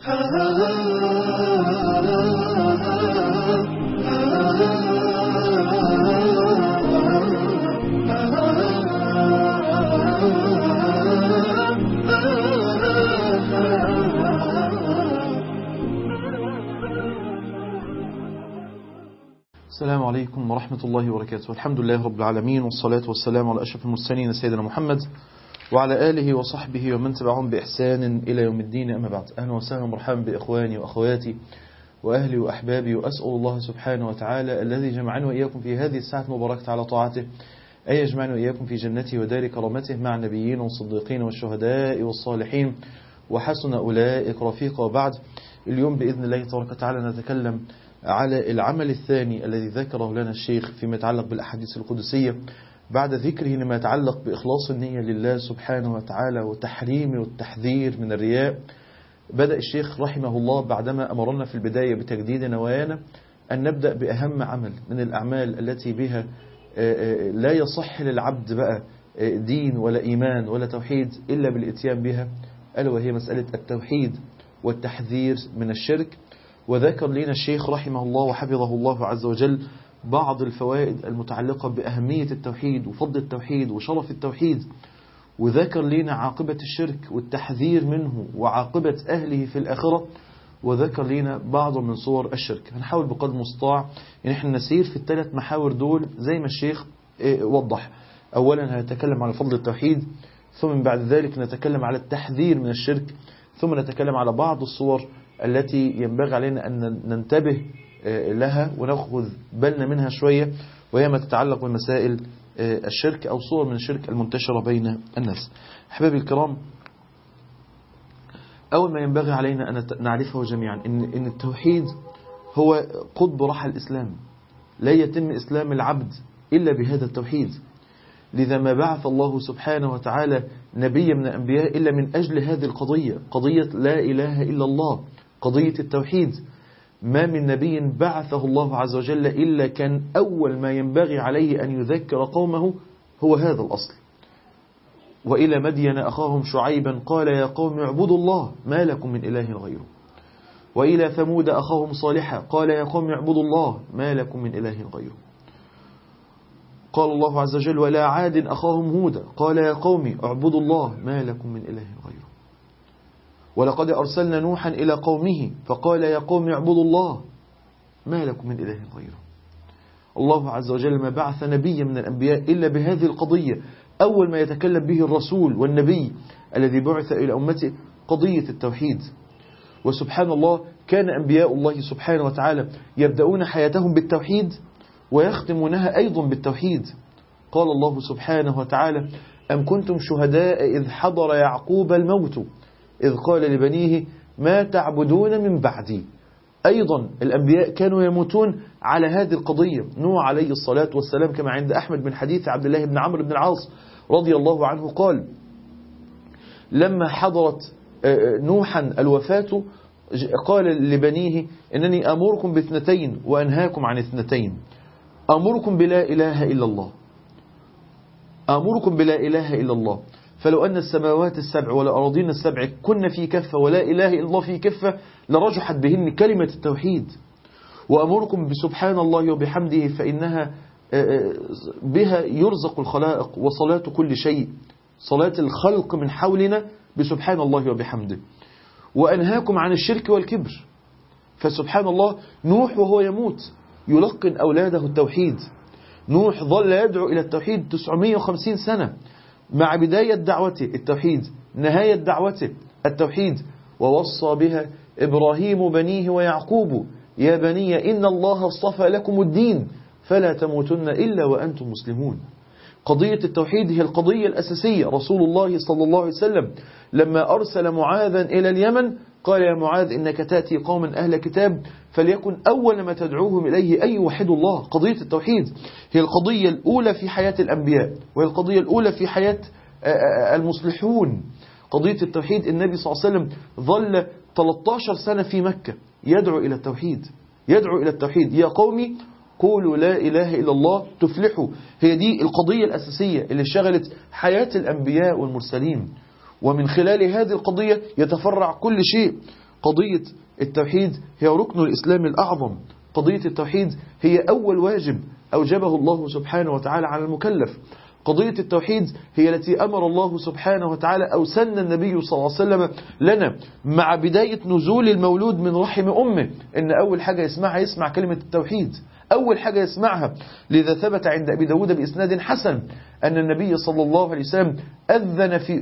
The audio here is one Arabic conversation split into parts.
السلام عليكم ورحمة الله وبركاته. الحمد لله رب العالمين، والصلاة والسلام على أشرف المرسلين سيدنا محمد وعلى آله وصحبه ومن تبعهم بإحسان إلى يوم الدين. أما بعد، أهلا وسهلا ومرحبا بإخواني وأخواتي وأهلي وأحبابي، وأسأل الله سبحانه وتعالى الذي جمعني وإياكم في هذه الساعة المباركة على طاعته أن يجمعني وإياكم في جنته ودار كرامته مع النبيين والصديقين والشهداء والصالحين وحسن أولئك رفيقا. وبعد، اليوم بإذن الله تبارك وتعالى نتكلم على العمل الثاني الذي ذكره لنا الشيخ فيما يتعلق بالأحاديث القدسية، بعد ذكره لما يتعلق بإخلاص النية لله سبحانه وتعالى وتحريم والتحذير من الرياء. بدأ الشيخ رحمه الله بعدما أمرنا في البداية بتجديد نوايانا أن نبدأ بأهم عمل من الأعمال التي بها لا يصح للعبد بقى دين ولا إيمان ولا توحيد إلا بالإتيان بها، ألا وهي مسألة التوحيد والتحذير من الشرك. وذكر لنا الشيخ رحمه الله وحفظه الله عز وجل بعض الفوائد المتعلقة بأهمية التوحيد وفضل التوحيد وشرف التوحيد، وذكر لنا عاقبة الشرك والتحذير منه وعاقبة أهله في الآخرة، وذكر لنا بعض من صور الشرك. هنحاول بقدر المستطاع ان احنا نسير في الثلاث محاور دول زي ما الشيخ وضح. أولا هنتكلم على فضل التوحيد، ثم بعد ذلك نتكلم على التحذير من الشرك، ثم نتكلم على بعض الصور التي ينبغي علينا أن ننتبه لها ونأخذ بالنا منها شوية، وهي ما تتعلق بمسائل الشرك أو صور من الشرك المنتشرة بين الناس. أحبابي الكرام، أول ما ينبغي علينا أن نعرفه جميعا إن التوحيد هو قطب رحى الإسلام، لا يتم إسلام العبد إلا بهذا التوحيد. لذا ما بعث الله سبحانه وتعالى نبي من الأنبياء إلا من أجل هذه القضية، قضية لا إله إلا الله، قضية التوحيد. ما من نبي بعثه الله عز وجل إلا كان أول ما ينبغي عليه أن يذكر قومه هو هذا الأصل. وإلى مدين أخاهم شعيبا قال يا قوم اعبدوا الله ما لكم من إله غيره. وإلى ثمود أخاهم صالحا قال يا قوم اعبدوا الله ما لكم من إله غيره. قال الله عز وجل ولا عاد أخاهم هودا قال يا قوم اعبدوا الله ما لكم من إله غيره. ولقد أرسلنا نوحا إلى قومه فقال يا قوم اعبدوا الله ما لكم من إله غيره. الله عز وجل ما بعث نبيا من الأنبياء إلا بهذه القضية، أول ما يتكلم به الرسول والنبي الذي بعث إلى أمته قضية التوحيد. وسبحان الله كان أنبياء الله سبحانه وتعالى يبدأون حياتهم بالتوحيد ويختمونها أيضا بالتوحيد. قال الله سبحانه وتعالى أم كنتم شهداء إذ حضر يعقوب الموت إذ قال لبنيه ما تعبدون من بعدي. أيضا الأنبياء كانوا يموتون على هذه القضية. نوح عليه الصلاة والسلام كما عند أحمد من حديث عبد الله بن عمرو بن العاص رضي الله عنه قال لما حضرت نوحا الوفاة قال لبنيه إنني أمركم باثنتين وأنهاكم عن اثنتين، أمركم بلا إله إلا الله، أمركم بلا إله إلا الله، فلو أن السماوات السبع والأراضين السبع كن في كفة ولا إله إلا الله في كفة لرجحت بهن كلمة التوحيد. وأمركم بسبحان الله وبحمده فإنها بها يرزق الخلائق وصلاة كل شيء، صلاة الخلق من حولنا بسبحان الله وبحمده. وأنهاكم عن الشرك والكبر، فسبحان الله نوح وهو يموت يلقن أولاده التوحيد. نوح ظل يدعو إلى التوحيد 950 سنة، مع بداية دعوته التوحيد، نهاية دعوته التوحيد. ووصى بها إبراهيم بنيه ويعقوب يا بني إن الله اصطفى لكم الدين فلا تموتن إلا وأنتم مسلمون. قضية التوحيد هي القضية الأساسية. رسول الله صلى الله عليه وسلم لما أرسل معاذا إلى اليمن قال يا معاذ إنك تأتي قوما أهل كتاب فليكن أول ما تدعوهم إليه أن يوحدوا الله. قضية التوحيد هي القضية الأولى في حياة الأنبياء، وهي القضية الأولى في حياة المصلحون. قضية التوحيد النبي صلى الله عليه وسلم ظل 13 سنة في مكة يدعو إلى التوحيد، يدعو إلى التوحيد. يا قومي قولوا لا إله إلا الله تفلحوا. هي دي القضية الأساسية اللي شغلت حياة الأنبياء والمرسلين، ومن خلال هذه القضية يتفرع كل شيء. قضية التوحيد هي ركن الإسلام الأعظم. قضية التوحيد هي أول واجب أوجبه الله سبحانه وتعالى على المكلف. قضية التوحيد هي التي أمر الله سبحانه وتعالى أو سن النبي صلى الله عليه وسلم لنا مع بداية نزول المولود من رحم أمه، إن أول حاجة يسمع كلمة التوحيد، أول حاجة يسمعها. لذا ثبت عند أبي داود بإسناد حسن أن النبي صلى الله عليه وسلم أذن في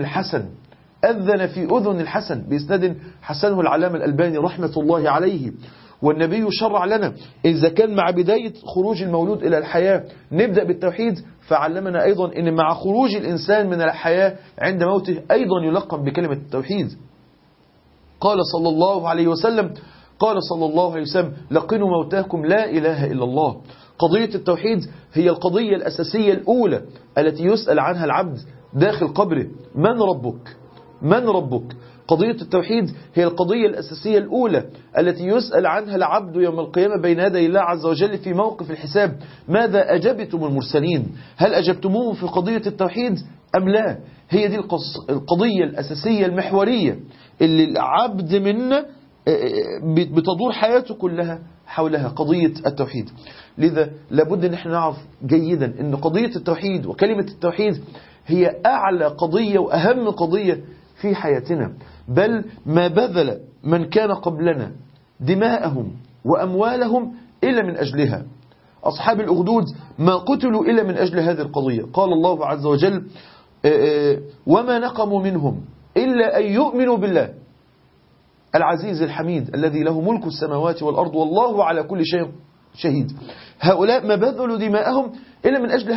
أذن الحسن بإسناد حسنه العلامة الألباني رحمة الله عليه. والنبي شرع لنا إذا كان مع بداية خروج المولود إلى الحياة نبدأ بالتوحيد، فعلمنا أيضا أن مع خروج الإنسان من الحياة عند موته أيضا يلقب بكلمة التوحيد. قال صلى الله عليه وسلم لقنوا موتاكم لا إله إلا الله. قضية التوحيد هي القضية الأساسية الأولى التي يسأل عنها العبد داخل قبره: من ربك؟ قضية التوحيد هي القضية الأساسية الأولى التي يسأل عنها العبد يوم القيامة بين يدي الله عز وجل في موقف الحساب: ماذا أجبتم المرسلين؟ هل أجبتموهم في قضية التوحيد أم لا؟ هي دي القضية الأساسية المحورية اللي العبد منا بتدور حياته كلها حولها، قضية التوحيد. لذا لابد أن احنا نعرف جيدا أن قضية التوحيد وكلمة التوحيد هي أعلى قضية وأهم قضية في حياتنا، بل ما بذل من كان قبلنا دماءهم وأموالهم إلا من أجلها. أصحاب الأخدود ما قتلوا إلا من أجل هذه القضية. قال الله عز وجل: وما نقموا منهم إلا أن يؤمنوا بالله العزيز الحميد الذي له ملك السماوات والأرض والله على كل شيء شهيد. هؤلاء ما بذلوا دماءهم إلا من أجل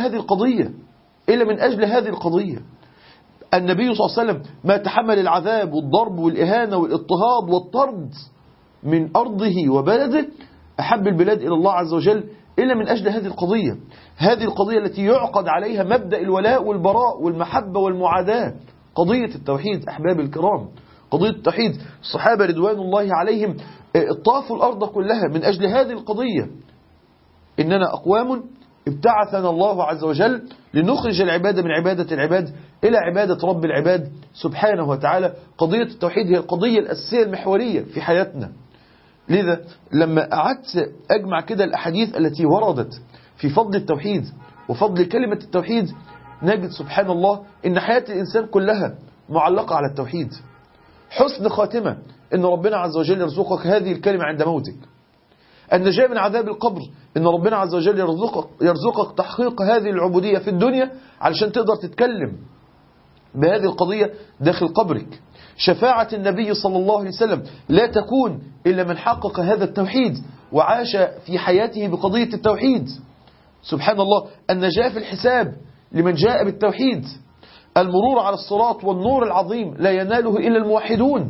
هذه القضية. النبي صلى الله عليه وسلم ما تحمل العذاب والضرب والإهانة والاضطهاد والطرد من أرضه وبلده أحب البلاد إلى الله عز وجل إلا من أجل هذه القضية التي يعقد عليها مبدأ الولاء والبراء والمحبة والمعاداة. قضية التوحيد أحباب الكرام، قضية التوحيد الصحابة رضوان الله عليهم طافوا الأرض كلها من أجل هذه القضية: إننا أقوام ابتعثنا الله عز وجل لنخرج العباد من عبادة العباد إلى عبادة رب العباد سبحانه وتعالى. قضية التوحيد هي القضية الأساسية المحورية في حياتنا. لذا لما قعدت أجمع كده الأحاديث التي وردت في فضل التوحيد وفضل كلمة التوحيد، نجد سبحان الله إن حياة الإنسان كلها معلقة على التوحيد. حسن خاتمة إن ربنا عز وجل يرزقك هذه الكلمة عند موتك. النجاة من عذاب القبر إن ربنا عز وجل يرزقك تحقيق هذه العبودية في الدنيا علشان تقدر تتكلم بهذه القضية داخل قبرك. شفاعة النبي صلى الله عليه وسلم لا تكون إلا من حقق هذا التوحيد وعاش في حياته بقضية التوحيد. سبحان الله، النجاة في الحساب لمن جاء بالتوحيد. المرور على الصراط والنور العظيم لا يناله إلا الموحدون.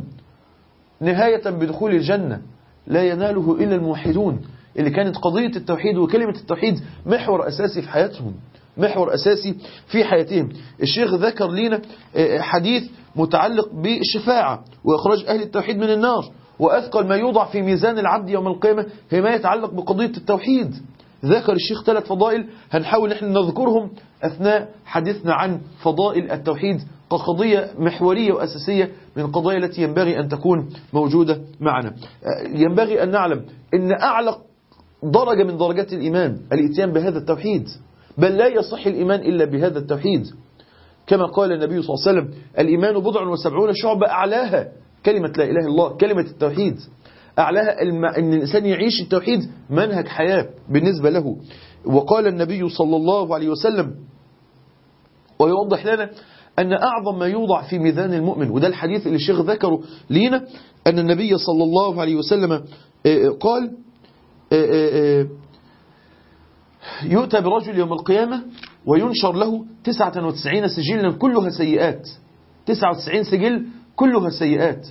نهاية بدخول الجنة لا يناله إلا الموحدون اللي كانت قضية التوحيد وكلمة التوحيد محور أساسي في حياتهم، محور أساسي في حياتهم. الشيخ ذكر لنا حديث متعلق بالشفاعة وإخراج أهل التوحيد من النار، وأثقل ما يوضع في ميزان العبد يوم القيامة هي ما يتعلق بقضية التوحيد. ذكر الشيخ 3 فضائل هنحاول نحن نذكرهم أثناء حديثنا عن فضائل التوحيد كقضية محورية وأساسية من القضايا التي ينبغي أن تكون موجودة معنا. ينبغي أن نعلم أن أعلى درجة من درجات الإيمان الاتيان بهذا التوحيد، بل لا يصح الإيمان إلا بهذا التوحيد. كما قال النبي صلى الله عليه وسلم: الإيمان 70 شعبة أعلاها كلمة لا إله إلا الله، كلمة التوحيد. أعلاها أن الإنسان يعيش التوحيد منهج حياة بالنسبة له. وقال النبي صلى الله عليه وسلم ويوضح لنا أن أعظم ما يوضع في ميزان المؤمن، وده الحديث اللي الشيخ ذكره لينا، أن النبي صلى الله عليه وسلم قال: يؤتى برجل يوم القيامة وينشر له 99 سجلا كلها سيئات، 99 سجل كلها سيئات،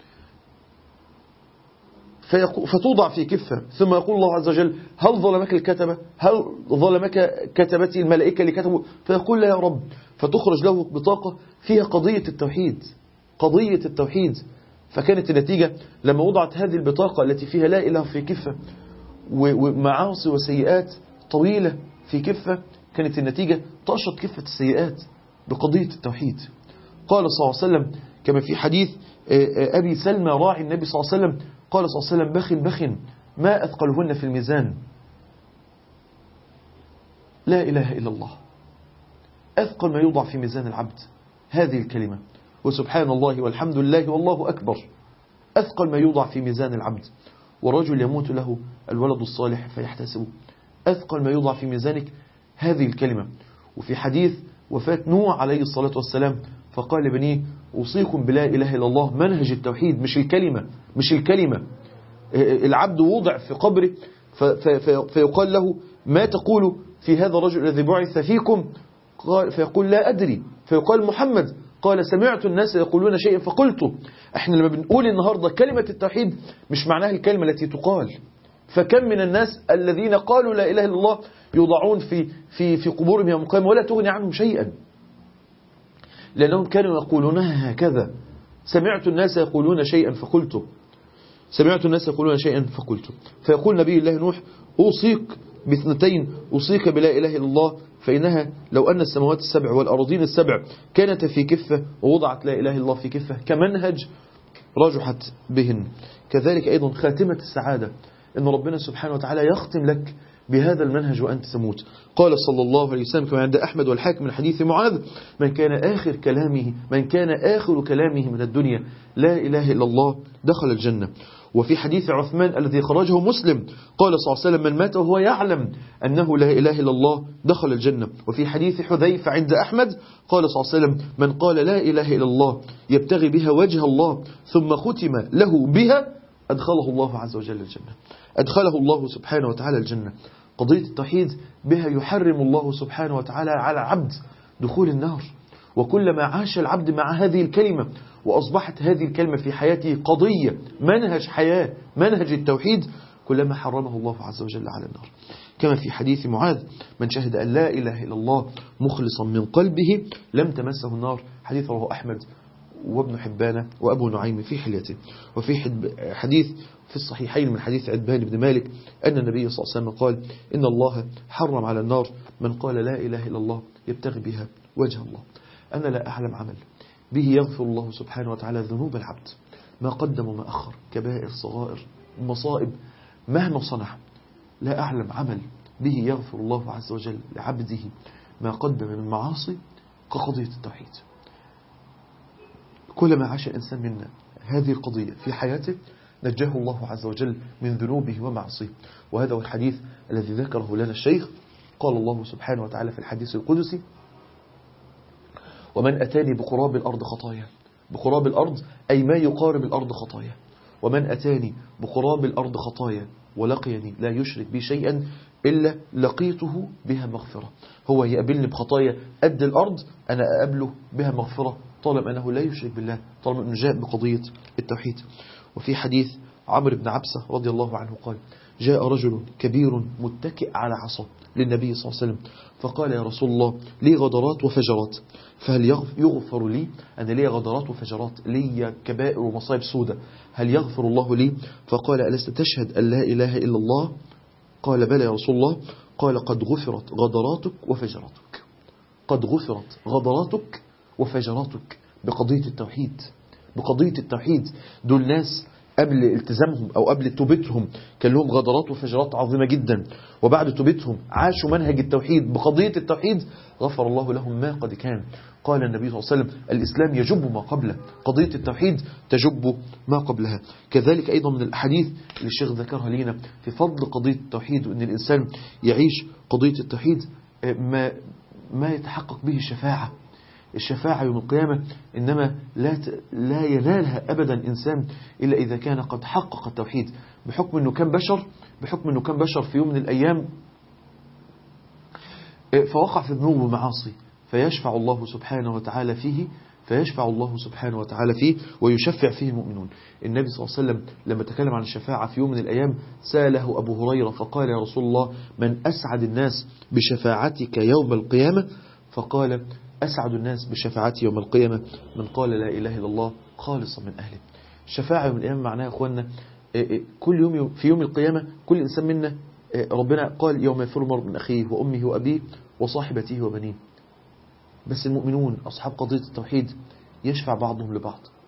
فتوضع في كفة، ثم يقول الله عز وجل: هل ظلمك الكتبة؟ هل ظلمك كتبتي الملائكة اللي كتبوا؟ فيقول: لا يا رب. فتخرج له بطاقة فيها قضية التوحيد. فكانت النتيجة لما وضعت هذه البطاقة التي فيها لا إله في كفة ومعاصي وسيئات طويلة في كفة، كانت النتيجة تشط كفة السيئات بقضية التوحيد. قال صلى الله عليه وسلم كما في حديث أبي سلمى راعي النبي صلى الله عليه وسلم قال صلى الله عليه وسلم: بخ ما أثقلهن في الميزان لا إله إلا الله. أثقل ما يوضع في ميزان العبد هذه الكلمة، وسبحان الله والحمد لله والله أكبر، أثقل ما يوضع في ميزان العبد. ورجل يموت له الولد الصالح فيحتسبه، أثقل ما يوضع في ميزانك هذه الكلمة. وفي حديث وفاة نوح عليه الصلاة والسلام فقال لبنيه: أوصيكم بلا إله إلا الله، منهج التوحيد، مش الكلمة. العبد وضع في قبره فيقال له: ما تقول في هذا الرجل الذي بعث فيكم؟ فيقول: لا أدري. فيقال: محمد. قال: سمعت الناس يقولون شيئا فقلته. احنا لما بنقول النهاردة كلمة التوحيد مش معناها الكلمة التي تقال. فكم من الناس الذين قالوا لا إله إلا الله يوضعون في قبورهم يوم القيامة ولا تغني عنهم شيئا، لأنهم كانوا يقولونها هكذا: سمعت الناس يقولون شيئا فقلته، سمعت الناس يقولون شيئا فقلته. فيقول نبي الله نوح: أوصيك باثنتين، أوصيك بلا إله إلا الله، فإنها لو أن السماوات السبع والأراضين السبع كانت في كفة ووضعت لا إله إلا الله في كفة كمنهج رجحت بهن. كذلك أيضا خاتمة السعادة، إن ربنا سبحانه وتعالى يختم لك بهذا المنهج وأنت تموت. قال صلى الله عليه وسلم كما عند أحمد والحاكم من حديث معاذ: من كان آخر كلامه من الدنيا لا إله إلا الله دخل الجنة. وفي حديث عثمان الذي خرجه مسلم قال صلى الله عليه وسلم: من مات وهو يعلم أنه لا إله إلا الله دخل الجنة. وفي حديث حذيفة عند أحمد قال صلى الله عليه وسلم: من قال لا إله إلا الله يبتغي بها وجه الله ثم ختم له بها أدخله الله عز وجل الجنة، أدخله الله سبحانه وتعالى الجنة. قضية التوحيد بها يحرم الله سبحانه وتعالى على العبد دخول النار. وكلما عاش العبد مع هذه الكلمة وأصبحت هذه الكلمة في حياته قضية، منهج حياة، منهج التوحيد، كلما حرمه الله عز وجل على النار. كما في حديث معاذ: من شهد أن لا إله إلا الله مخلصا من قلبه لم تمسه النار. حديث رواه أحمد وابن حبان وأبو نعيم في حليته. وفي حديث في الصحيحين من حديث عتبان بن مالك أن النبي صلى الله عليه وسلم قال: إن الله حرم على النار من قال لا إله إلا الله يبتغي بها وجه الله. أنا لا أعلم عمل به يغفر الله سبحانه وتعالى ذنوب العبد، ما قدم وما أخر، كبائر صغائر مصائب مهما صنع. لا أعلم عمل به يغفر الله عز وجل لعبده ما قدم من معاصي كقضية التوحيد. كلما عاش الإنسان منا هذه القضية في حياته نجاه الله عز وجل من ذنوبه ومعصيه. وهذا هو الحديث الذي ذكره لنا الشيخ. قال الله سبحانه وتعالى في الحديث القدسي: ومن أتاني بقراب الأرض خطايا، بقراب الأرض أي ما يقارب الأرض خطايا، ومن أتاني بقراب الأرض خطايا ولقيني لا يشرك بي شيئا إلا لقيته بها مغفرة. هو يقابلني بخطايا قد الأرض، أنا أقابله بها مغفرة طالما أنه لا يشرك بالله، طالما أنه جاء بقضية التوحيد. وفي حديث عمرو بن عبسة رضي الله عنه قال: جاء رجل كبير متكئ على عصا للنبي صلى الله عليه وسلم فقال: يا رسول الله لي غدرات وفجرات فهل يغفر لي؟ أنا لي غدرات وفجرات، لي كبائر ومصائب سودة، هل يغفر الله لي؟ فقال: ألست تشهد أن لا إله إلا الله؟ قال: بلى يا رسول الله. قال: قد غفرت غدراتك وفجراتك، قد غفرت غدراتك وفجراتك بقضية التوحيد، بقضية التوحيد. دول ناس قبل التزامهم أو قبل توبتهم كان لهم غدرات وفجرات عظيمة جدا، وبعد توبتهم عاشوا منهج التوحيد بقضية التوحيد، غفر الله لهم ما قد كان. قال النبي صلى الله عليه وسلم: الإسلام يجب ما قبله، قضية التوحيد تجب ما قبلها. كذلك أيضا من الأحاديث اللي الشيخ ذكرها لنا في فضل قضية التوحيد، وأن الإنسان يعيش قضية التوحيد ما يتحقق به الشفاعة. الشفاعة يوم القيامة إنما لا ينالها أبدا إنسان إلا إذا كان قد حقق التوحيد، بحكم أنه كان بشر في يوم من الأيام فوقع في ذنوب ومعاصي، فيشفع الله سبحانه وتعالى فيه ويشفع فيه المؤمنون. النبي صلى الله عليه وسلم لما تكلم عن الشفاعة في يوم من الأيام سأله أبو هريرة فقال: يا رسول الله من أسعد الناس بشفاعتك يوم القيامة؟ فقال: أسعد الناس بشفاعتي يوم القيامة من قال لا إله إلا الله خالصا من أهله. الشفاعة يوم القيامة معناها يا أخوانا كل يوم في يوم القيامة كل إنسان منا ربنا قال: يوم يفر المرء من أخيه وأمه وأبيه وصاحبته وبنيه. بس المؤمنون أصحاب قضية التوحيد يشفع بعضهم لبعض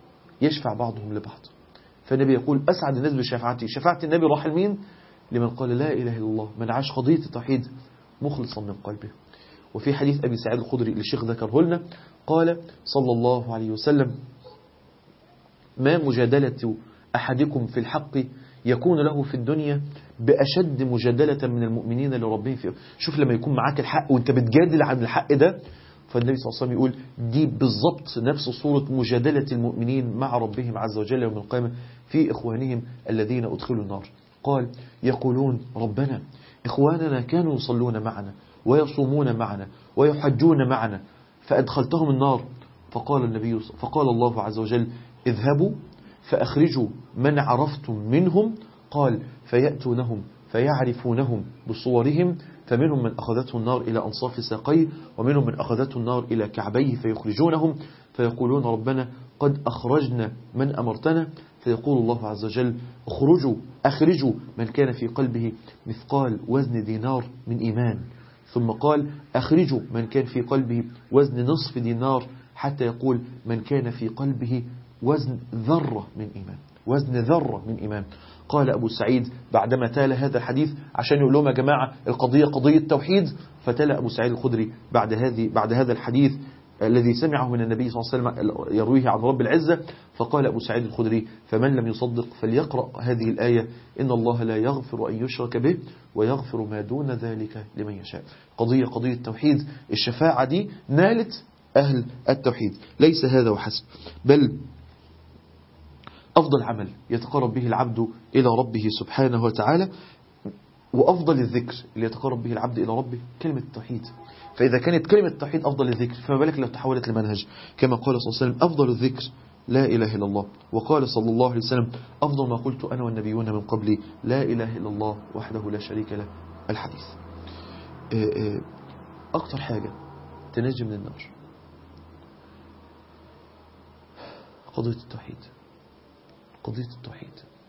يشفع بعضهم لبعض. فالنبي يقول أسعد الناس بشفاعتي. شفاعة النبي راح لمين؟ لمن قال لا إله إلا الله، من عاش قضية التوحيد مخلصا من قلبه. وفي حديث أبي سعيد الخدري اللي الشيخ ذكره لنا قال صلى الله عليه وسلم: ما مجادلة أحدكم في الحق يكون له في الدنيا بأشد مجادلة من المؤمنين لربهم فيه. شوف لما يكون معاك الحق وانت بتجادل عن الحق ده، فالنبي صلى الله عليه وسلم يقول دي بالضبط نفس صورة مجادلة المؤمنين مع ربهم عز وجل يوم القيامة في إخوانهم الذين أدخلوا النار. قال: يقولون ربنا إخواننا كانوا يصلون معنا ويصومون معنا ويحجون معنا فأدخلتهم النار. فقال الله عز وجل: اذهبوا فأخرجوا من عرفتم منهم. قال: فيأتونهم فيعرفونهم بصورهم، فمنهم من أخذته النار إلى أنصاف ساقيه، ومنهم من أخذته النار إلى كعبيه، فيخرجونهم فيقولون ربنا قد أخرجنا من أمرتنا. فيقول الله عز وجل: أخرجوا من كان في قلبه مثقال وزن دينار من إيمان. ثم قال: أخرجوا من كان في قلبه وزن نصف دينار، حتى يقول من كان في قلبه وزن ذرة من إيمان، وزن ذرة من إيمان. قال أبو سعيد بعدما تال هذا الحديث عشان يقول لهم يا جماعة القضية قضية توحيد، فتلا أبو سعيد الخدري بعد هذا الحديث الذي سمعه من النبي صلى الله عليه وسلم يرويه عن رب العزة. فقال أبو سعيد الخدري: فمن لم يصدق فليقرأ هذه الآية: إن الله لا يغفر أن يشرك به ويغفر ما دون ذلك لمن يشاء. قضية توحيد. الشفاعة دي نالت أهل التوحيد. ليس هذا وحسب، بل أفضل عمل يتقرب به العبد إلى ربه سبحانه وتعالى، وأفضل الذكر اللي يتقرب به العبد إلى ربه كلمة التوحيد. فإذا كانت كلمة التوحيد أفضل الذكر، فما بالك لو تحولت لمنهج. كما قال صلى الله عليه وسلم: أفضل الذكر لا إله إلا الله. وقال صلى الله عليه وسلم: أفضل ما قلت أنا والنبيون من قبلي لا إله إلا الله وحده لا شريك له. الحديث. أكتر حاجة تنجي من النار قضية التوحيد. قضية التوحيد.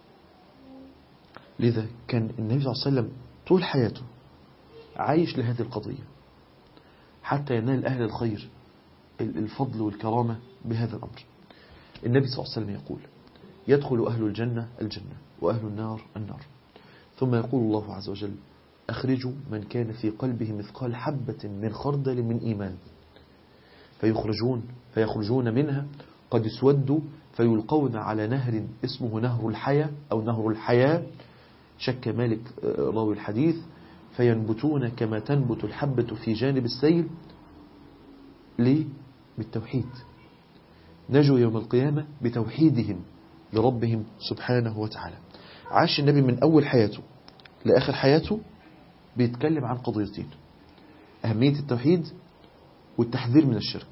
لذا كان النبي صلى الله عليه وسلم طول حياته عايش لهذه القضية حتى ينال أهل الخير الفضل والكرامة بهذا الأمر. النبي صلى الله عليه وسلم يقول: يدخل أهل الجنة الجنة وأهل النار النار، ثم يقول الله عز وجل: أخرجوا من كان في قلبه مثقال حبة من خردل من إيمان، فيخرجون منها قد اسودوا فيلقون على نهر اسمه نهر الحياة أو نهر الحياة، شك مالك راوي الحديث، فينبتون كما تنبت الحبة في جانب السيل. ليه؟ بالتوحيد. نجوا يوم القيامة بتوحيدهم لربهم سبحانه وتعالى. عاش النبي من أول حياته لآخر حياته بيتكلم عن قضيتين: أهمية التوحيد والتحذير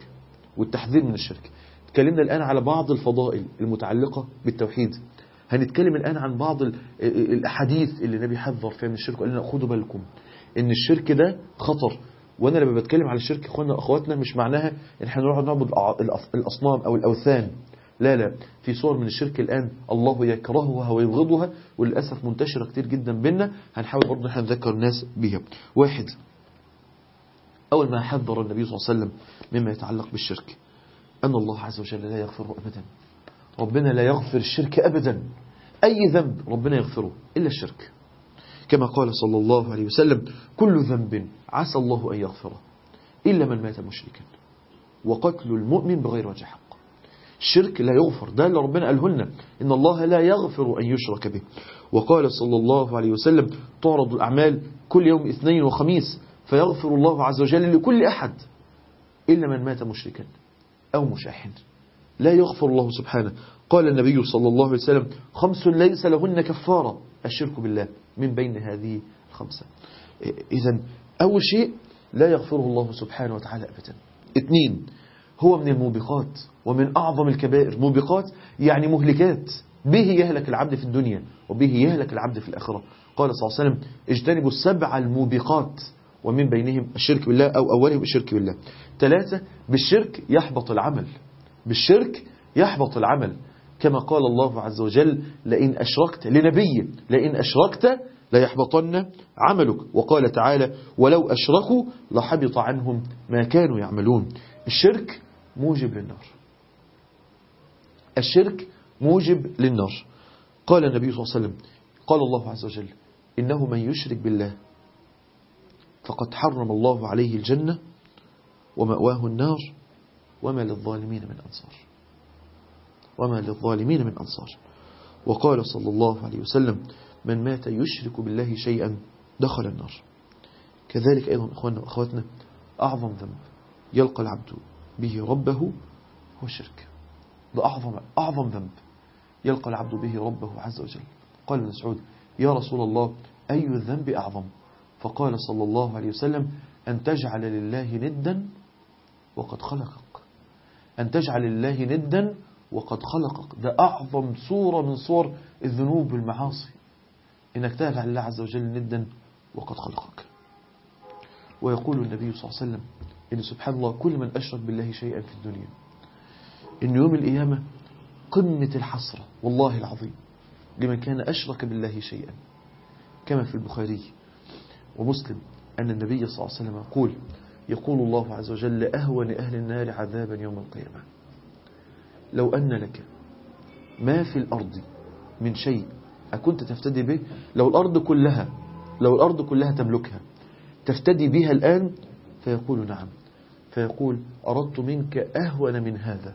من الشرك. تكلمنا الآن على بعض الفضائل المتعلقة بالتوحيد. هنتكلم الآن عن بعض الأحاديث اللي النبي حذر فيها من الشرك، وقال لنا خدوا بالكم إن الشرك ده خطر. وأنا لما بتكلم على الشرك إخواننا وأخواتنا مش معناها إن احنا نروح نعبد الأصنام أو الأوثان، لا. في صور من الشرك الآن الله يكرهها ويبغضها، وللأسف منتشرة كتير جدا بينا. هنحاول برضه نحن نذكر الناس بها. واحد، أول ما حذر النبي صلى الله عليه وسلم مما يتعلق بالشرك أن الله عز وجل لا يغفره أبدا. ربنا لا يغفر الشرك أبدا. أي ذنب ربنا يغفره إلا الشرك، كما قال صلى الله عليه وسلم: كل ذنب عسى الله أن يغفره إلا من مات مشركا وقتل المؤمن بغير وجه حق. الشرك لا يغفر، ده اللي ربنا قاله لنا: إن الله لا يغفر أن يشرك به. وقال صلى الله عليه وسلم: تعرض الأعمال كل يوم اثنين وخميس فيغفر الله عز وجل لكل أحد إلا من مات مشركا أو مشاحن، لا يغفر الله سبحانه. قال النبي صلى الله عليه وسلم: 5 ليس لهن كفارة: الشرك بالله من بين هذه 5. إذن أول شيء لا يغفره الله سبحانه وتعالى أبدا. 2، هو من الموبقات ومن أعظم الكبائر. موبقات يعني مهلكات، به يهلك العبد في الدنيا وبه يهلك العبد في الآخرة. قال صلى الله عليه وسلم: اجتنبوا 7 الموبقات، ومن بينهم الشرك بالله أو أولهم الشرك بالله. 3، بالشرك يحبط العمل. بالشرك يحبط العمل، كما قال الله عز وجل: لئن أشركت، لنبي لئن أشركت ليحبطن عملك. وقال تعالى: ولو أشركوا لحبط عنهم ما كانوا يعملون. الشرك موجب للنار. الشرك موجب للنار. قال النبي صلى الله عليه وسلم قال الله عز وجل إنه من يشرك بالله فقد حرم الله عليه الجنة ومأواه النار وما للظالمين من أنصار. وما للظالمين من أنصار. وقال صلى الله عليه وسلم من مات يشرك بالله شيئا دخل النار. كذلك أيضا إخواننا وأخواتنا أعظم ذنب يلقى العبد به ربه هو الشرك. ده أعظم ذنب يلقى العبد به ربه عز وجل. قال ابن مسعود يا رسول الله أي الذنب أعظم؟ فقال صلى الله عليه وسلم أن تجعل لله ندا وقد خلقك. أن تجعل لله ندا وقد خلقك. ده أعظم صورة من صور الذنوب والمعاصي، إنك تجعل الله عز وجل ندا وقد خلقك. ويقول النبي صلى الله عليه وسلم إن سبحان الله كل من أشرك بالله شيئا في الدنيا إن يوم القيامة قمة الحسرة والله العظيم لمن كان أشرك بالله شيئا، كما في البخاري ومسلم أن النبي صلى الله عليه وسلم يقول الله عز وجل أهون أهل النار عذابا يوم القيامة لو أن لك ما في الأرض من شيء أكنت تفتدي به، لو الأرض كلها تملكها تفتدي بها الآن؟ فيقول نعم. فيقول أردت منك أهون من هذا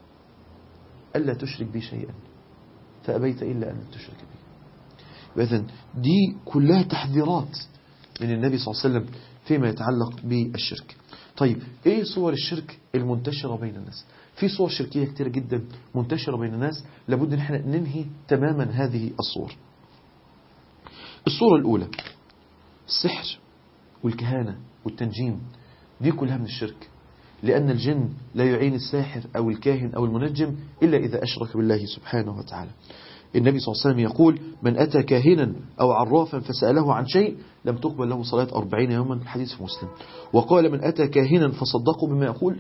ألا تشرك بي شيئا فأبيت إلا أن تشرك بي. إذن دي كلها تحذيرات من النبي صلى الله عليه وسلم فيما يتعلق بالشرك. طيب إيه صور الشرك المنتشرة بين الناس؟ في صور شركية كتير جدا منتشرة بين الناس، لابد أن احنا ننهي تماما هذه الصور. الصورة الأولى السحر والكهانة والتنجيم، دي كلها من الشرك، لأن الجن لا يعين الساحر أو الكاهن أو المنجم إلا إذا أشرك بالله سبحانه وتعالى. النبي صلى الله عليه وسلم يقول من أتى كاهنا أو عرافا فسأله عن شيء لم تقبل له صلاة 40 يوما، الحديث في مسلم. وقال من أتى كاهنا فصدقوا بما يقول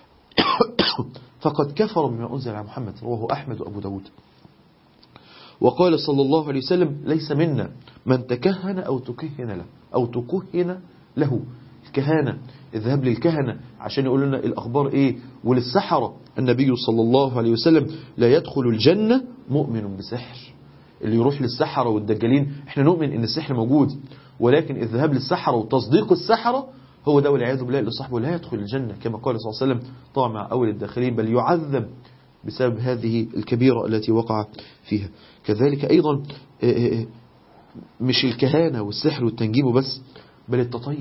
فقد كفر بما أنزل على محمد، رواه أحمد وأبو داود. وقال صلى الله عليه وسلم ليس منا من تكهن أو تكهن له. الكهانة، الذهاب للكهنة عشان يقول لنا الأخبار إيه، وللسحرة النبي صلى الله عليه وسلم لا يدخل الجنة مؤمن بسحر. اللي يروح للسحرة والدجالين احنا نؤمن ان السحر موجود، ولكن الذهاب للسحرة وتصديق السحرة هو ده والعياذ بالله اللي صاحبه لا يدخل الجنة، كما قال صلى الله عليه وسلم طبعا مع أول الداخلين بل يعذب بسبب هذه الكبيرة التي وقع فيها. كذلك أيضا مش الكهانة والسحر والتنجيم بس، بل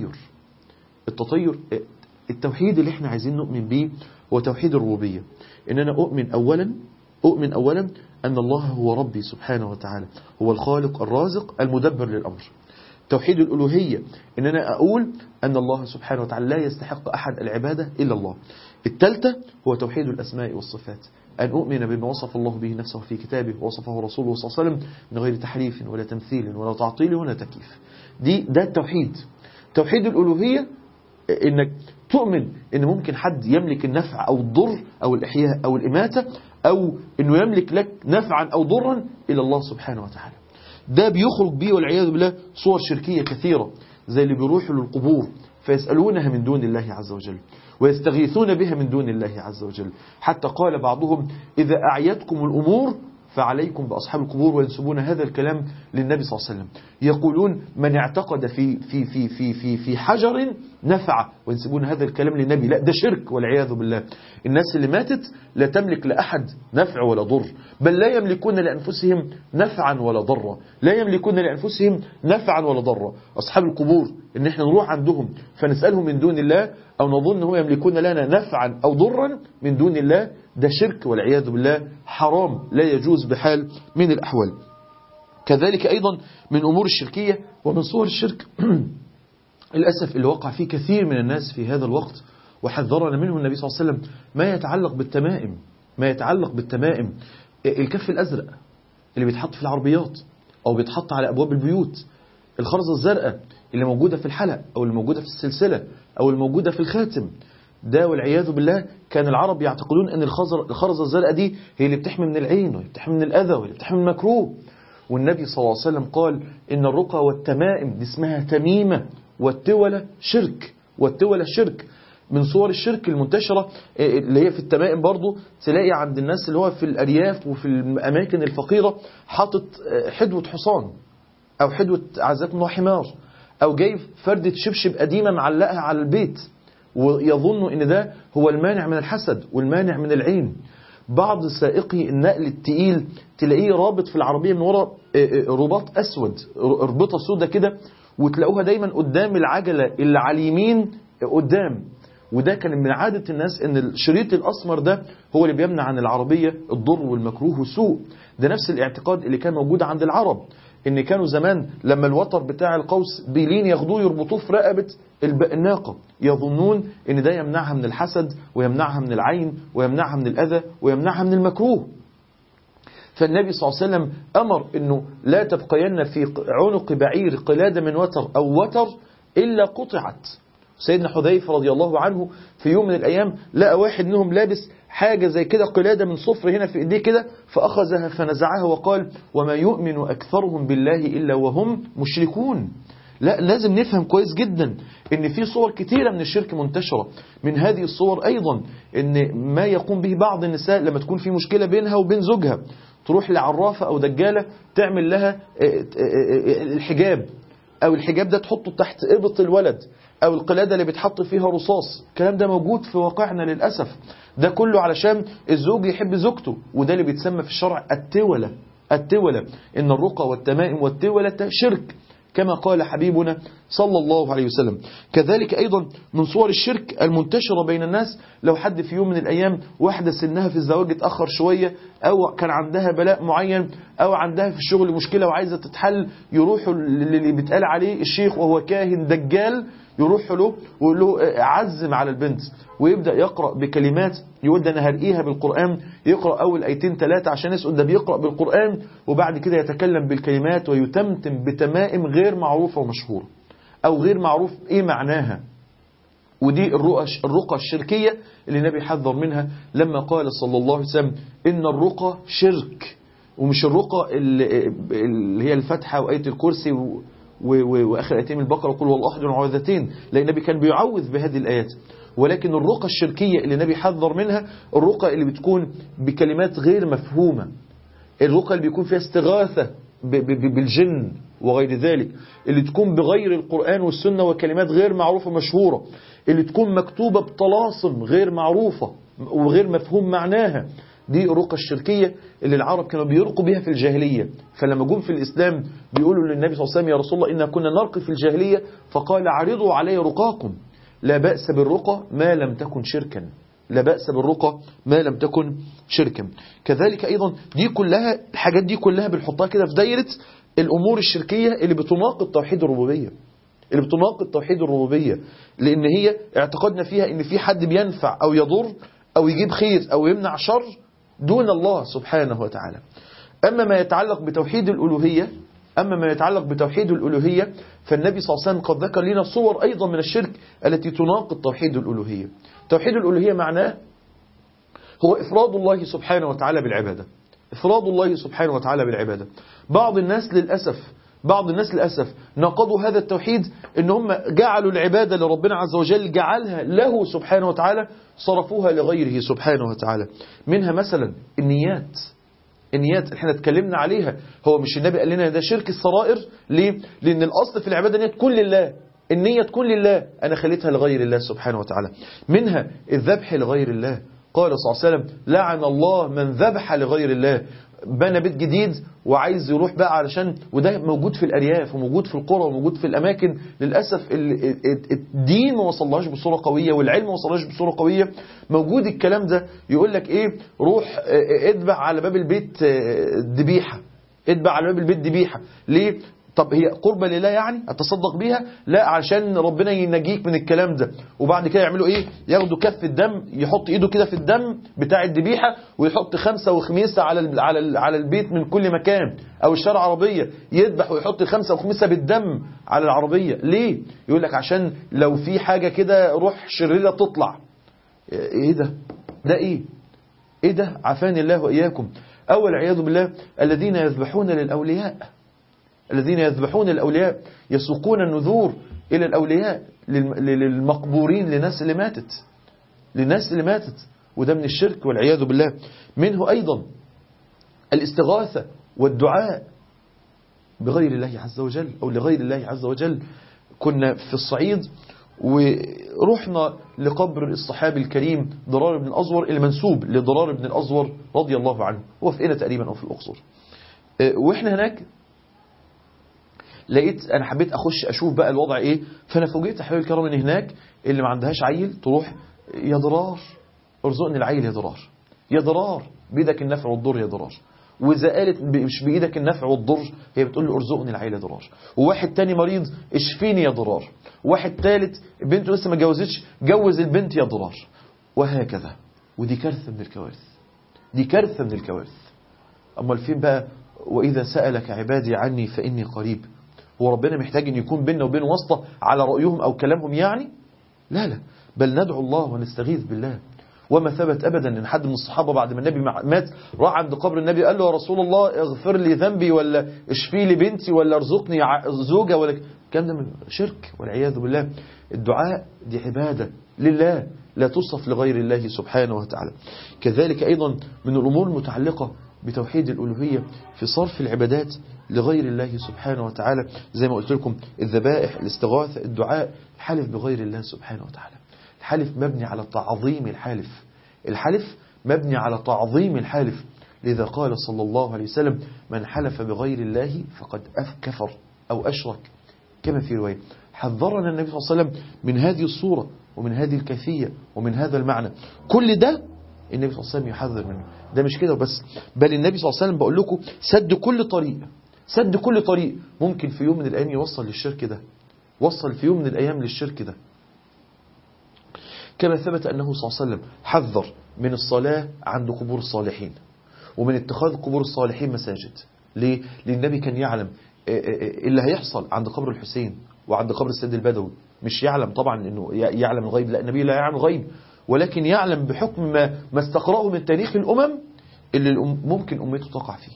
التطير. التوحيد اللي احنا عايزين نؤمن به هو توحيد الربوبية، ان انا أؤمن أولا أن الله هو ربي سبحانه وتعالى، هو الخالق الرازق المدبر للأمر. توحيد الألوهية ان انا أقول أن الله سبحانه وتعالى لا يستحق أحد العبادة إلا الله. الثالثة هو توحيد الأسماء والصفات، أن أؤمن بما وصف الله به نفسه في كتابه ووصفه رسوله صلى الله عليه وسلم من غير تحريف ولا تمثيل ولا تعطيل ولا تكييف. ده التوحيد. توحيد الألوهية إنك تؤمن إن ممكن حد يملك النفع أو الضر أو الإحياء أو الإماتة، أو إنه يملك لك نفعا أو ضرا إلى الله سبحانه وتعالى. ده بيخرج بيه والعياذ بالله صور شركية كثيرة، زي اللي بيروحوا للقبور فيسألونها من دون الله عز وجل ويستغيثون بها من دون الله عز وجل، حتى قال بعضهم إذا أعيتكم الأمور فعليكم بأصحاب القبور، وينسبون هذا الكلام للنبي صلى الله عليه وسلم. يقولون من اعتقد في حجر نفع، وينسبون هذا الكلام للنبي. لا، ده شرك والعياذ بالله. الناس اللي ماتت لا تملك لأحد نفع ولا ضر، بل لا يملكون لأنفسهم نفعا ولا ضرا، لا يملكون لأنفسهم نفعا ولا ضرا. أصحاب القبور إن احنا نروح عندهم فنسألهم من دون الله أو نظن هو يملكون لنا نفعا أو ضرا من دون الله، ده شرك والعياذ بالله، حرام، لا يجوز بحال من الأحوال. كذلك أيضا من أمور الشركية ومن صور الشرك للأسف اللي وقع فيه كثير من الناس في هذا الوقت وحذرنا منه النبي صلى الله عليه وسلم، ما يتعلق بالتمائم. الكف الأزرق اللي بيتحط في العربيات أو بيتحط على أبواب البيوت، الخرزة الزرقاء اللي موجودة في الحلق أو اللي موجودة في السلسلة أو اللي موجودة في الخاتم، ده والعياذ بالله كان العرب يعتقدون أن الخرزة الزرقاء دي هي اللي بتحمي من العين واللي بتحمي من الأذى واللي بتحمي من المكروه. والنبي صلى الله عليه وسلم قال إن الرقى والتمائم دي اسمها تميمة، والتولى شرك. من صور الشرك المنتشرة اللي هي في التمائم برضو، تلاقي عند الناس اللي هو في الأرياف وفي الأماكن الفقيرة حاطط حدوة حصان أو حدوة عزكم الله حمار، أو جايب فردة شبشب قديمة معلقها على البيت، ويظن إن ده هو المانع من الحسد والمانع من العين. بعض سائقي النقل التقيل تلاقيه رابط في العربية من وراء رباط أسود، ربطة سودة كده، وتلاقوها دايما قدام العجلة اللي على اليمين قدام. وده كان من عادة الناس ان الشريط الأسمر ده هو اللي بيمنع عن العربية الضر والمكروه والسوء. ده نفس الاعتقاد اللي كان موجود عند العرب، ان كانوا زمان لما الوتر بتاع القوس بيلين ياخدوه يربطوه في رقبة الناقة، يظنون ان ده يمنعها من الحسد ويمنعها من العين ويمنعها من الأذى ويمنعها من المكروه. فالنبي صلى الله عليه وسلم أمر أنه لا تبقين في عنق بعير قلادة من وتر أو وتر إلا قطعت. سيدنا حذيفة رضي الله عنه في يوم من الأيام لقى واحد منهم لابس حاجة زي كده قلادة من صفر هنا في إيديه كده، فأخذها فنزعها وقال وما يؤمن أكثرهم بالله إلا وهم مشركون. لا، لازم نفهم كويس جدا ان في صور كتيرة من الشرك منتشرة. من هذه الصور ايضا ان ما يقوم به بعض النساء لما تكون في مشكلة بينها وبين زوجها، تروح لعرافة او دجالة تعمل لها الحجاب، او الحجاب ده تحطه تحت ابط الولد، او القلادة اللي بتحط فيها رصاص. الكلام ده موجود في واقعنا للأسف. ده كله علشان الزوج يحب زوجته، وده اللي بيتسمى في الشرع التولة. ان الرقى والتمائم والتولة شرك كما قال حبيبنا صلى الله عليه وسلم. كذلك أيضا من صور الشرك المنتشرة بين الناس، لو حد في يوم من الأيام واحدة سنها في الزواج اتأخر شوية، أو كان عندها بلاء معين، أو عندها في الشغل مشكلة وعايزة تتحل، يروحوا اللي بيتقال عليه الشيخ وهو كاهن دجال، يروح له ويقول له عزم على البنت، ويبدأ يقرأ بكلمات، يقول ده أنا هرقيها بالقرآن، يقرأ أول آيتين 3 عشان يسأل ده بيقرأ بالقرآن، وبعد كده يتكلم بالكلمات ويتمتم بتمائم غير معروفة ومشهورة أو غير معروف إيه معناها. ودي الرقى الشركية اللي النبي حذر منها لما قال صلى الله عليه وسلم إن الرقى شرك. ومش الرقى اللي هي الفتحة وآية الكرسي وآخر آيتين من البقرة قل والله أحد وعوذتين، لأن النبي كان بيعوذ بهذه الآيات. ولكن الرقى الشركية اللي النبي حذر منها الرقى اللي بتكون بكلمات غير مفهومة، الرقى اللي بيكون فيها استغاثة بالجن وغير ذلك، اللي تكون بغير القرآن والسنة وكلمات غير معروفة مشهورة، اللي تكون مكتوبة بطلاسم غير معروفة وغير مفهوم معناها. دي الرقى الشركية اللي العرب كانوا بيرقوا بها في الجاهلية. فلما جم في الإسلام بيقولوا للنبي صلى الله عليه وسلم يا رسول الله إنا كنا نرقي في الجاهلية، فقال عرضوا علي رقاكم، لا بأس بالرقى ما لم تكن شركا، لا بأس بالرقى ما لم تكن شركا. كذلك أيضا دي كلها الحاجات دي كلها بنحطها كده في دايرة الأمور الشركية اللي بتناقض توحيد الربوبية، لأن هي اعتقدنا فيها إن في حد بينفع أو يضر أو يجيب خير أو يمنع شر دون الله سبحانه وتعالى. أما ما يتعلق بتوحيد الألوهية فالنبي صلى الله عليه وسلم قد ذكر لنا صور أيضا من الشرك التي تناقض توحيد الألوهية. توحيد الألوهية معناه هو إفراد الله سبحانه وتعالى بالعبادة. بعض الناس للأسف نقضوا هذا التوحيد، إن هم جعلوا العبادة لربنا عز وجل جعلها له سبحانه وتعالى، صرفوها لغيره سبحانه وتعالى. منها مثلا النيات احنا اتكلمنا عليها. هو مش النبي قال لنا ده شرك السرائر؟ ليه؟ لأن الأصل في العبادة النية تكون لله، النية تكون لله، أنا خليتها لغير الله سبحانه وتعالى. منها الذبح لغير الله، قال صلى الله عليه وسلم لعن الله من ذبح لغير الله. بنى بيت جديد وعايز يروح بقى علشان، وده موجود في الأرياف وموجود في القرى وموجود في الأماكن. للأسف الدين ما وصلهاش بصورة قوية والعلم ما وصلهاش بصورة قوية. موجود الكلام ده، يقول لك إيه، روح اتبع على باب البيت ذبيحة. ليه؟ طب هي قربة لله يعني أتصدق بيها؟ لا، عشان ربنا ينجيك من الكلام ده. وبعد كده يعملوا إيه؟ ياخدوا كف الدم، يحط إيده كده في الدم بتاع الذبيحة، ويحط 5 وخميسة على البيت من كل مكان، أو الشارع عربية يذبح ويحط 5 وخميسة بالدم على العربية. ليه؟ يقول لك عشان لو في حاجة كده روح شريرة تطلع. إيه ده؟ ده إيه ده؟ عافاني الله وإياكم. أول عياذ بالله الذين يذبحون للأولياء. الذين يذبحون الأولياء، يسوقون النذور إلى الأولياء للمقبورين، للناس اللي ماتت، وده من الشرك والعياذ بالله. منه أيضا الاستغاثة والدعاء بغير الله عز وجل أو لغير الله عز وجل. كنا في الصعيد ورحنا لقبر الصحابي الكريم ضرار بن الأزور المنسوب لضرار بن الأزور رضي الله عنه، هو في قنا تقريبا أو في الأقصر. وإحنا هناك لقيت أنا حبيت أخش أشوف بقى الوضع إيه، فأنا فوجئت أحبابي الكرام إن هناك اللي ما عندهاش عيل تروح يا ضرار ارزقني العيل، يا ضرار بإيدك النفع والضر يا ضرار. وإذا قالت مش بإيدك النفع والضر هي بتقول له ارزقني العيل يا ضرار. وواحد تاني مريض اشفيني يا ضرار. واحد ثالث بنته لسه ما جوزتش جوز البنت يا ضرار. وهكذا. ودي كارثة من الكوارث، أما فين بقى وإذا سألك عبادي عني فإني قريب؟ هو ربنا محتاج أن يكون بيننا وبين واسطة على رأيهم أو كلامهم يعني؟ لا، بل ندعو الله ونستغيث بالله. وما ثبت أبدا أن حد من الصحابة بعد ما النبي مات راح عند قبر النبي قال له يا رسول الله اغفر لي ذنبي ولا اشفي لي بنتي ولا ارزقني زوجة ولا كان ده من شرك والعياذ بالله. الدعاء دي عبادة لله لا تصف لغير الله سبحانه وتعالى. كذلك أيضا من الأمور المتعلقة بتوحيد الألوهية في صرف العبادات لغير الله سبحانه وتعالى، زي ما قلت لكم الذبائح، الاستغاثة، الدعاء، الحلف بغير الله سبحانه وتعالى. الحلف مبني على تعظيم الحلف مبني على تعظيم الحالف. لذا قال صلى الله عليه وسلم من حلف بغير الله فقد كفر أو أشرك، كما في رواية. حذرنا النبي صلى الله عليه وسلم من هذه الصورة ومن هذه الكيفية ومن هذا المعنى. كل ده النبي صلى الله عليه وسلم يحذر منه. ده مش كده وبس، بل النبي صلى الله عليه وسلم بقول لكم سد كل طريق ممكن في يوم من الأيام يوصل للشرك ده، وصل في يوم من الأيام للشرك ده. كما ثبت أنه صلى الله عليه وسلم حذر من الصلاة عند قبور الصالحين ومن اتخاذ قبور الصالحين مساجد. ليه؟ لأن النبي كان يعلم اللي هيحصل عند قبر الحسين وعند قبر السيد البدوي. مش يعلم طبعا أنه يعلم الغيب، لا، النبي لا يعلم الغيب، ولكن يعلم بحكم ما استقرأه من تاريخ الأمم اللي ممكن أمته تقع فيه.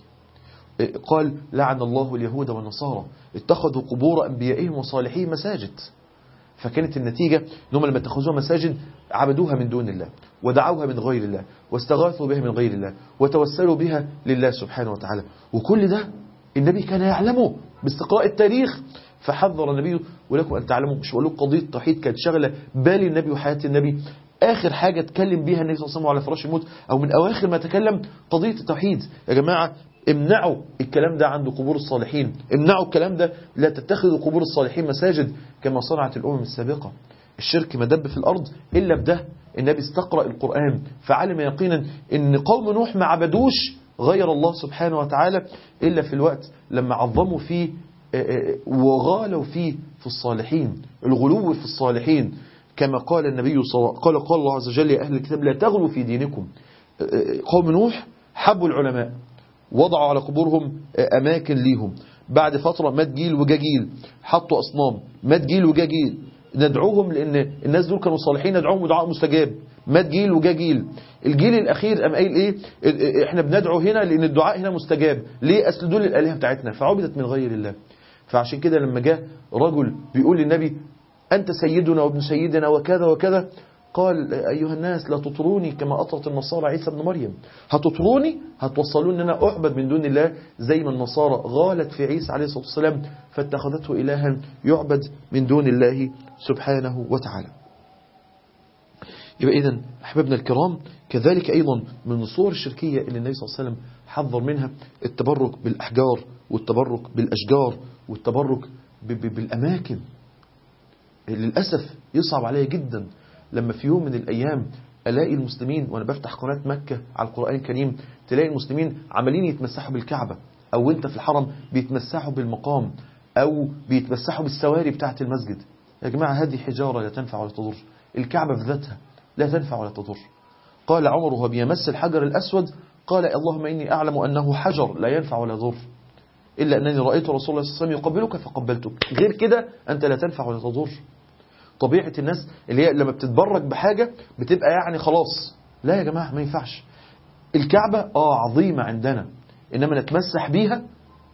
قال لعن الله اليهود والنصارى اتخذوا قبور أنبيائهم وصالحين مساجد. فكانت النتيجة أنهم لما اتخذوها مساجد عبدوها من دون الله ودعوها من غير الله واستغاثوا بها من غير الله وتوسلوا بها لله سبحانه وتعالى. وكل ده النبي كان يعلمه باستقراء التاريخ، فحذر النبي. ولكم أن تعلموا، مش بقول لكم قضية التوحيد كانت شغلة بال النبي وحياة النبي. آخر حاجة تكلم بيها النبي صلى الله عليه وسلم على فراش الموت أو من أواخر ما تكلم قضية التوحيد. يا جماعة امنعوا الكلام ده عند قبور الصالحين، امنعوا الكلام ده، لا تتخذوا قبور الصالحين مساجد كما صنعت الأمم السابقة. الشرك مدب في الأرض إلا بده. النبي استقرأ القرآن فعلم يقينا ان قوم نوح ما عبدوش غير الله سبحانه وتعالى إلا في الوقت لما عظموا فيه وغالوا فيه في الصالحين، الغلو في الصالحين. كما قال النبي قال الله عز وجل يا أهل الكتاب لا تغلوا في دينكم. قوم نوح حبوا العلماء، وضعوا على قبورهم أماكن ليهم. بعد فترة مات جيل وجاجيل، حطوا أصنام، مات جيل وجاجيل، ندعوهم لأن الناس دول كانوا صالحين ندعوهم دعاء مستجاب. مات جيل وجاجيل، الجيل الأخير قام قايل إيه؟ إحنا بندعو هنا لأن الدعاء هنا مستجاب. ليه؟ أصل دول الآلهة بتاعتنا، فعبدت من غير الله. فعشان كده لما جاء رجل بيقول للنبي أنت سيدنا وابن سيدنا وكذا وكذا، قال أيها الناس لا تطروني كما أطرت النصارى عيسى ابن مريم. هتطروني هتوصلون أن أنا أعبد من دون الله زي ما النصارى غالت في عيسى عليه الصلاة والسلام فاتخذته إلها يعبد من دون الله سبحانه وتعالى. يبقى إذن أحبابنا الكرام كذلك أيضا من الصور الشركية اللي النبي صلى الله عليه وسلم حذر منها التبرك بالأحجار والتبرك بالأشجار والتبرك بالأماكن. للأسف يصعب علي جدا لما في يوم من الأيام ألاقي المسلمين وأنا بفتح قناة مكة على القرآن الكريم تلاقي المسلمين عمالين يتمسحوا بالكعبة، أو أنت في الحرم بيتمسحوا بالمقام، أو بيتمسحوا بالسواري بتاعة المسجد. يا جماعة هذه حجارة لا تنفع ولا تضر، الكعبة في ذاتها لا تنفع ولا تضر. قال عمر وهو بيمس الحجر الأسود قال اللهم إني أعلم أنه حجر لا ينفع ولا يضر إلا أنني رأيت رسول الله صلى الله عليه وسلم يقبلك فقبلتك، غير كده أنت لا تنفع ولا تضر. طبيعة الناس اللي هي لما بتتبرك بحاجة بتبقى يعني خلاص. لا يا جماعة ما ينفعش. الكعبة عظيمة عندنا، إنما نتمسح بيها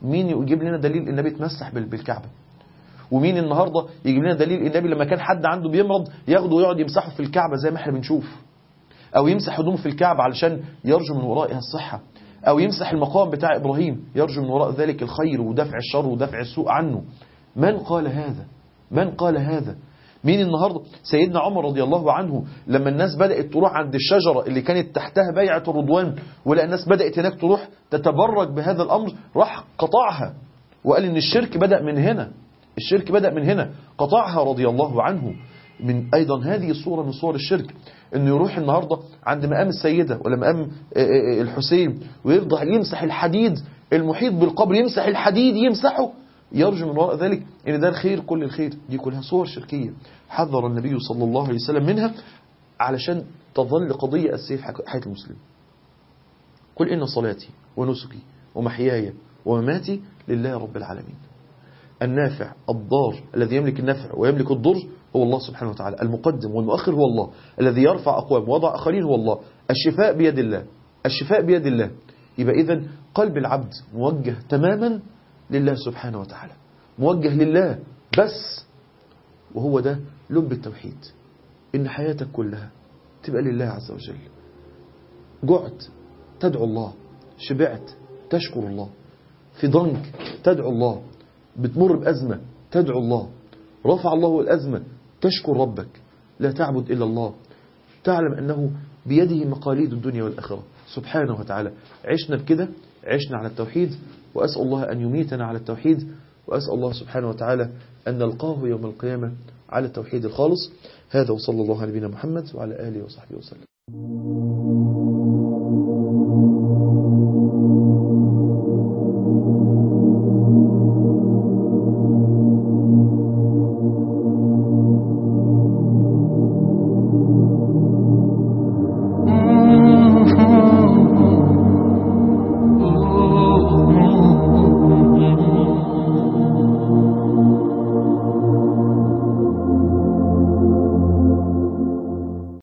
مين يجيب لنا دليل النبي اتمسح بالكعبة؟ ومين النهاردة يجيب لنا دليل النبي لما كان حد عنده بيمرض ياخده ويقعد يمسحه في الكعبة زي ما احنا بنشوف، أو يمسح هدومه في الكعبة علشان يرجو من ورائها الصحة، أو يمسح المقام بتاع إبراهيم يرجو من وراء ذلك الخير ودفع الشر ودفع السوء عنه. من قال هذا؟ من قال هذا؟ مين النهاردة؟ سيدنا عمر رضي الله عنه لما الناس بدأت تروح عند الشجرة اللي كانت تحتها بيعة الرضوان، ولقى الناس بدأت هناك تروح تتبرك بهذا الأمر، راح قطعها وقال إن الشرك بدأ من هنا، الشرك بدأ من هنا، قطعها رضي الله عنه. من أيضا هذه صورة من صور الشرك، إنه يروح النهاردة عند مقام السيدة ولا مقام الحسين ويفضل يمسح الحديد المحيط بالقبر، يمسح الحديد يمسحه، يرجو من وراء ذلك إن ده الخير كل الخير. دي كلها صور شركية حذر النبي صلى الله عليه وسلم منها علشان تظل قضية أساسية في حياة المسلم. قل إن صلاتي ونسكي ومحياي ومماتي لله رب العالمين. النافع الضار الذي يملك النفع ويملك الضر هو الله سبحانه وتعالى. المقدم والمؤخر هو الله. الذي يرفع أقوام ووضع آخرين هو الله. الشفاء بيد الله، الشفاء بيد الله. يبقى إذن قلب العبد موجه تماما لله سبحانه وتعالى، موجه لله بس. وهو ده لب التوحيد، إن حياتك كلها تبقى لله عز وجل. جعت تدعو الله، شبعت تشكر الله، في ضنك تدعو الله، بتمر بأزمة تدعو الله، رفع الله الأزمة تشكر ربك، لا تعبد إلا الله، تعلم أنه بيده مقاليد الدنيا والآخرة سبحانه وتعالى. عشنا بكده، عشنا على التوحيد، وأسأل الله أن يميتنا على التوحيد، وأسأل الله سبحانه وتعالى أن نلقاه يوم القيامة على التوحيد الخالص. هذا وصلى الله على نبينا محمد وعلى آله وصحبه وسلم.